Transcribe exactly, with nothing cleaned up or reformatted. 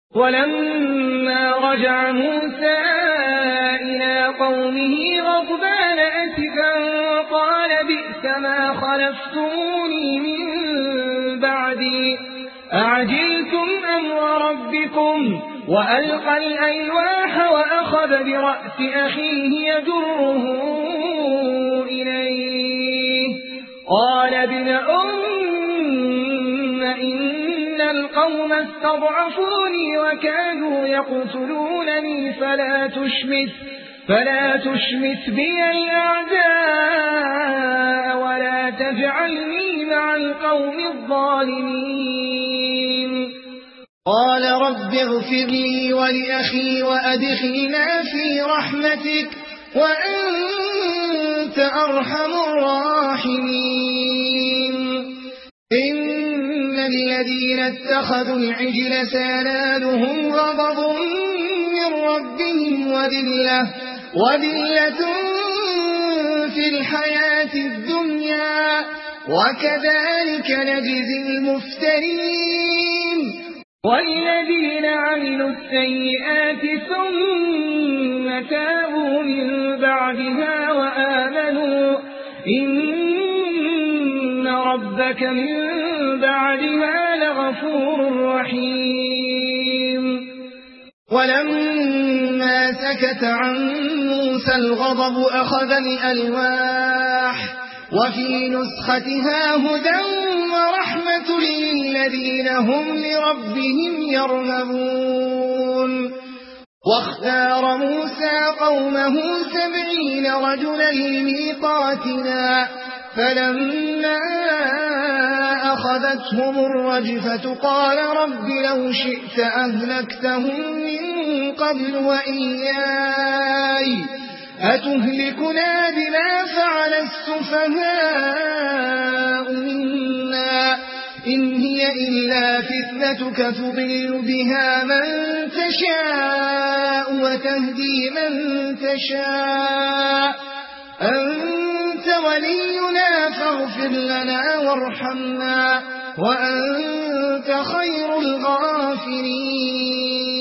ولما رجع موسى إلى قومه غضبان أسفا قال بئس ما خلفتموني من بعدي أعجلتم أمر ربكم وألقى الألواح وأخذ برأس أخيه يجره إليه قال ابن أم إن القوم استضعفوني وكانوا يقتلونني فلا تشمت فلا تشمت بي الأعداء ولا تجعلني مع القوم الظالمين قال رب اغفر لي ولأخي وأدخلنا في رحمتك وأنت أرحم الراحمين إن الذين اتخذوا العجل سينالهم غضب من ربهم وذلة وذلة في الحياة الدنيا وكذلك نجزي المفترين والذين عملوا السيئات ثم تابوا من بعدها وآمنوا إن ربك من بعدها لغفور رحيم ولما سكت عن موسى الغضب أخذ الألواح وفي نسختها هدى ورحمة للذين هم لربهم يرهبون واختار موسى قومه سبعين رجلا لميقاتنا فلما أخذتهم الرجفة قال رب لو شئت أهلكتهم من قبل وإياي أتهلكنا بما فعل السفهاء منا إن هي إلا فتنتك تضل بها من تشاء وتهدي من تشاء أنت ولينا فاغفر لنا وارحمنا وأنت خير الغافرين